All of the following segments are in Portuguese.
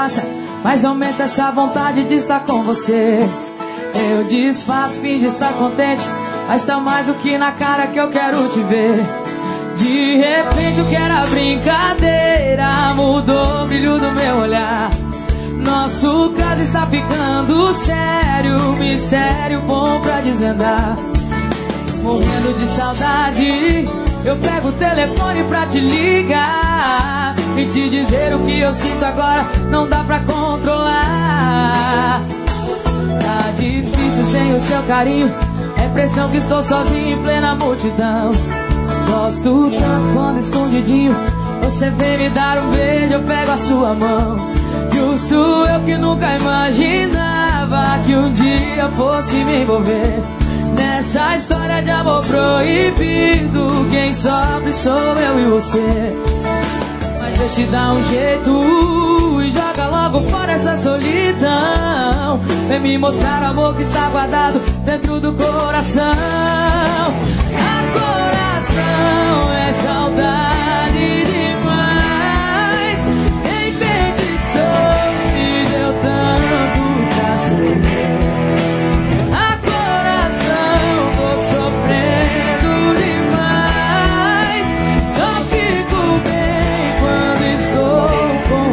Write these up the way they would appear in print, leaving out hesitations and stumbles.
passa, mas aumenta essa vontade de estar com você. Eu disfarço, finge estar contente, mas tá mais do que na cara que eu quero te ver. De repente o que era brincadeira mudou o brilho do meu olhar. Nosso caso está ficando sério, mistério bom pra desvendar. Morrendo de saudade, eu pego o telefone pra te ligar e te dizer o que eu sinto agora não dá pra controlar. Tá difícil sem o seu carinho, é pressão que estou sozinho em plena multidão. Gosto tanto quando escondidinho você vem me dar um beijo, eu pego a sua mão. Justo eu que nunca imaginava que um dia fosse me envolver nessa história de amor proibido. Quem sofre sou eu e você. Mas vê se dá um jeito e joga logo fora essa solidão. Vem me mostrar o amor que está guardado dentro do coração. A coração é saudade demais. Enfeitiçou, me deu tanto prazer. A coração, tô sofrendo demais. Só fico bem quando estou com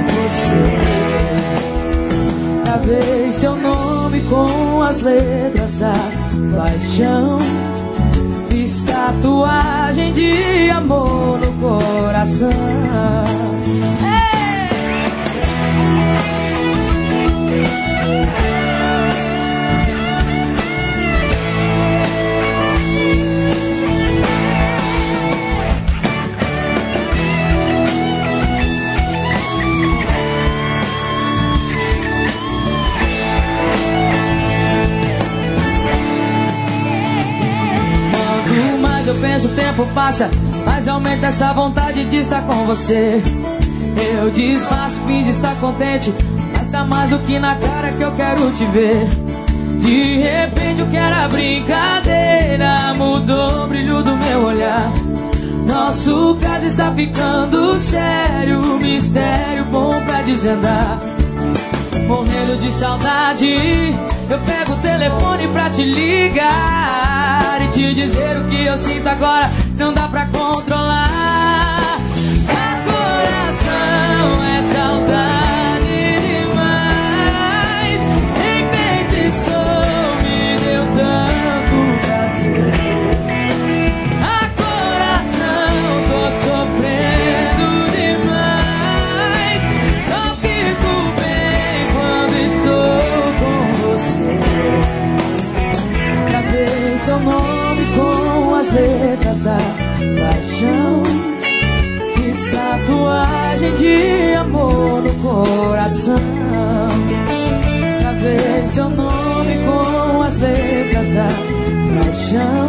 você. Gravei seu nome com as letras da paixão. Fiz tatuagem de amor no coração. Eu penso, o tempo passa, mas aumenta essa vontade de estar com você. Eu disfarço, finge estar contente, mas tá mais do que na cara que eu quero te ver. De repente o que era brincadeira mudou o brilho do meu olhar. Nosso caso está ficando sério, mistério bom pra desvendar. Morrendo de saudade, eu pego o telefone pra te ligar e te dizer o que eu sinto agora não dá pra controlar. A coração é saudade demais. Enfeitiçou, me deu tanto prazer. A coração, tô sofrendo demais. Só fico bem quando estou com você. Gravei seu nome com as letras da paixão. Fiz tatuagem de amor no coração. Gravei seu nome com as letras da paixão.